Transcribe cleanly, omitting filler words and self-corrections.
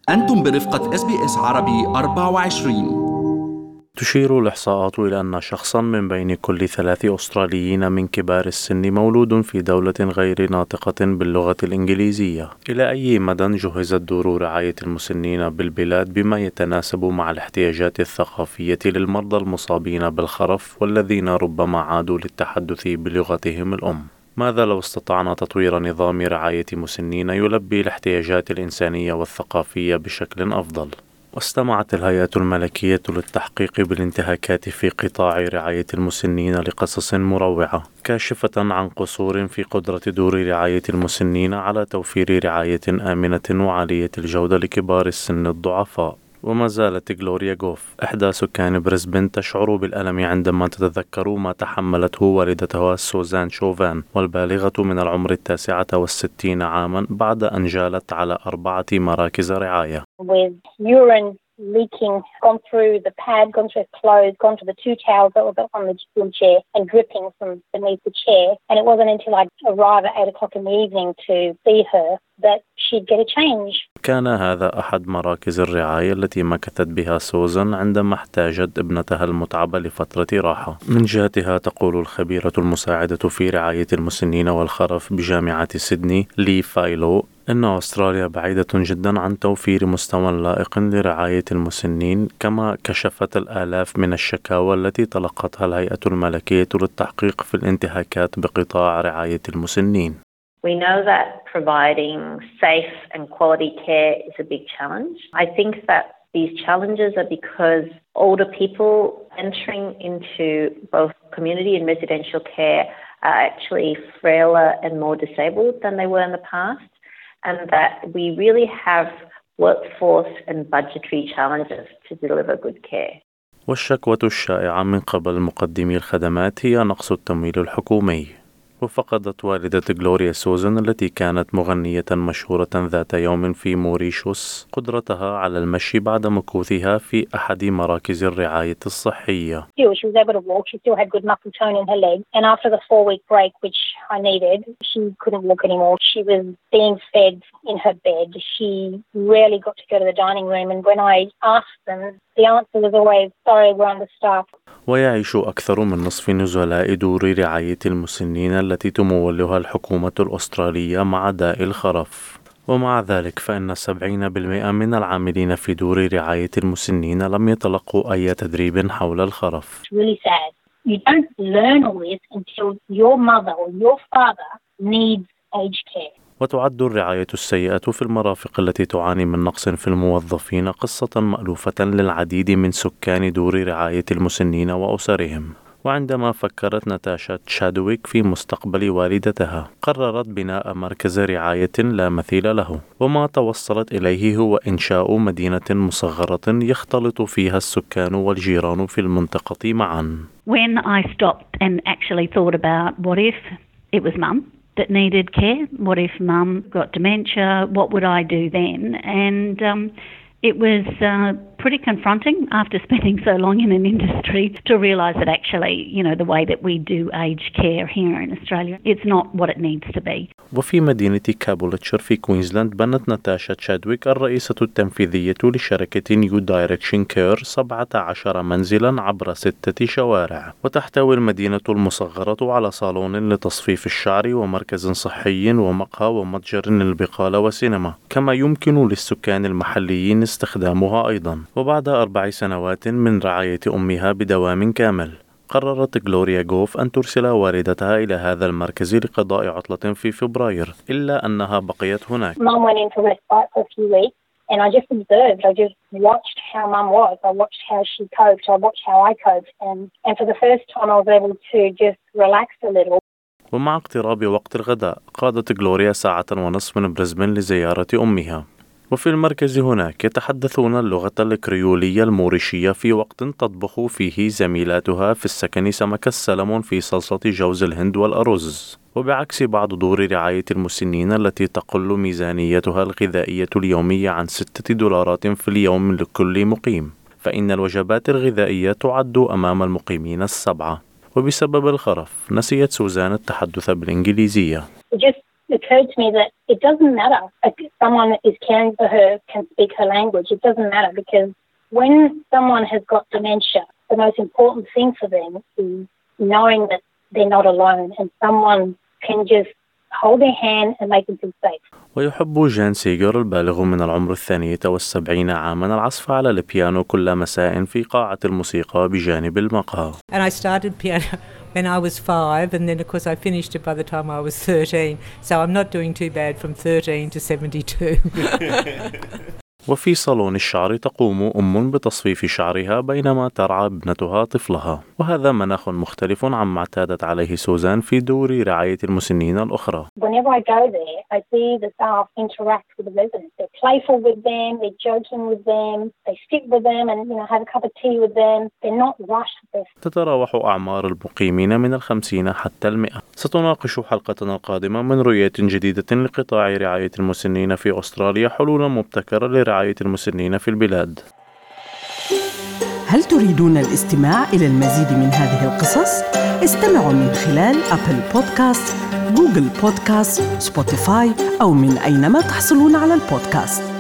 أنتم برفقة SBS عربي 24. تشير الإحصاءات إلى أن شخصاً من بين كل 3 أستراليين من كبار السن مولود في دولة غير ناطقة باللغة الإنجليزية. إلى أي مدى جهزت دور رعاية المسنين بالبلاد بما يتناسب مع الاحتياجات الثقافية للمرضى المصابين بالخرف والذين ربما عادوا للتحدث بلغتهم الأم؟ ماذا لو استطعنا تطوير نظام رعاية مسنين يلبي الاحتياجات الإنسانية والثقافية بشكل أفضل؟ واستمعت الهيئة الملكية للتحقيق بالانتهاكات في قطاع رعاية المسنين لقصص مروعة كاشفة عن قصور في قدرة دور رعاية المسنين على توفير رعاية آمنة وعالية الجودة لكبار السن الضعفاء. وما زالت غلوريا غوف إحدى سكان بريسبن تشعر بالألم عندما تتذكر ما تحملته والدتها سوزان شوفان والبالغة من العمر 69 عاما بعد أن جالت على 4 مراكز رعاية. With urine leaking, gone through the pad, gone through her clothes, gone to the 2 towels that were on the wheelchair and dripping from beneath the chair. And it wasn't until I'd arrive at 8 o'clock in the evening to see her that she'd get a change. كان هذا أحد مراكز الرعاية التي مكثت بها سوزان عندما احتاجت ابنتها المتعبة لفترة راحة. من جهتها تقول الخبيرة المساعدة في رعاية المسنين والخرف بجامعة سيدني لي فايلو إن أستراليا بعيدة جدا عن توفير مستوى لائق لرعاية المسنين، كما كشفت الآلاف من الشكاوى التي تلقتها الهيئة الملكية للتحقيق في الانتهاكات بقطاع رعاية المسنين. We know that providing safe and quality care is a big challenge. I think that these challenges are because older people entering into both community and residential care are actually frailer and more disabled than they were in the past, and that we really have workforce and budgetary challenges to deliver good care. والشكوى الشائعة من قبل مقدمي الخدمات هي نقص التمويل الحكومي. وفقدت والدة غلوريا سوزان التي كانت مغنية مشهورة ذات يوم في موريشيوس قدرتها على المشي بعد مكوثها في أحد مراكز الرعاية الصحية. She was able to walk. She still had good muscle tone in her legs. And after the 4-week break, which I needed, she couldn't walk anymore. She was being fed in her bed. She rarely got to go to the dining room. And when I asked them, the answer was always, sorry, we're understaffed. ويعيش أكثر من نصف نزلاء دور رعاية المسنين التي تمولها الحكومة الأسترالية مع داء الخرف. ومع ذلك فإن 70% من العاملين في دور رعاية المسنين لم يتلقوا أي تدريب حول الخرف. It's really sad. You don't learn all this until your mother or your father needs aged care. وتعد الرعاية السيئة في المرافق التي تعاني من نقص في الموظفين قصة مألوفة للعديد من سكان دور رعاية المسنين وأسرهم. وعندما فكرت ناتاشا تشادويك في مستقبل والدتها قررت بناء مركز رعاية لا مثيل له، وما توصلت إليه هو إنشاء مدينة مصغرة يختلط فيها السكان والجيران في المنطقة معا. When I stopped and actually thought about what if it was mum that needed care, what if mum got dementia, what would I do then? And it was pretty confronting after spending so long in an industry to realise that actually, the way that we do aged care here in Australia, it's not what it needs to be. وفي مدينة كابولتشر في كوينزلاند بنت ناتاشا تشادويك الرئيسة التنفيذية لشركة نيو دايركشن كير 17 منزلا عبر 6 شوارع، وتحتوي المدينة المصغرة على صالون لتصفيف الشعر ومركز صحي ومقهى ومتجر للبقالة وسينما، كما يمكن للسكان المحليين استخدامها أيضا. وبعد 4 سنوات من رعاية أمها بدوام كامل قررت غلوريا غوف أن ترسل والدتها إلى هذا المركز لقضاء عطلة في فبراير، إلا أنها بقيت هناك. Mum went into respite for a few weeks and I just observed. I just watched how Mum was. I watched how she coped. I watched how I coped. And for the first time I was able to just relax a little. ومع اقتراب وقت الغداء قادت غلوريا 1.5 ساعة من بريسبن لزيارة أمها. وفي المركز هناك يتحدثون اللغة الكريولية الموريشية في وقت تطبخ فيه زميلاتها في السكن سمك السلمون في صلصة جوز الهند والأرز. وبعكس بعض دور رعاية المسنين التي تقل ميزانيتها الغذائية اليومية عن $6 في اليوم لكل مقيم، فإن الوجبات الغذائية تعد أمام المقيمين 7. وبسبب الخرف نسيت سوزان التحدث بالإنجليزية. occurred to me that it doesn't matter if someone that is caring for her can speak her language. It doesn't matter because when someone has got dementia, the most important thing for them is knowing that they're not alone and someone can just hold their hand and make them feel safe. ويحب جان سيجر البالغ من العمر 72 عاما العزف على البيانو كل مساء في قاعة الموسيقى بجانب المقهى. And I started piano when I was 5 and then of course I finished it by the time I was 13. So I'm not doing too bad from 13 to 72. وفي صالون الشعر تقوم أم بتصفيف شعرها بينما ترعى ابنتها طفلها، وهذا مناخ مختلف عما اعتادت عليه سوزان في دور رعاية المسنين الأخرى. Whenever I go there, I see the staff interact with the residents. They're playful with them, they're joking with them, they sit with them and have a cup of tea with them. They're not rushed with this. تتراوح أعمار المقيمين من 50 حتى 100. ستناقش حلقتنا القادمة من رؤية جديدة لقطاع رعاية المسنين في أستراليا حلولا مبتكرة لرعاية المسنين في البلاد. هل تريدون الاستماع إلى المزيد من هذه القصص؟ استمعوا من خلال أبل بودكاست، جوجل بودكاست، سبوتيفاي أو من أينما تحصلون على البودكاست.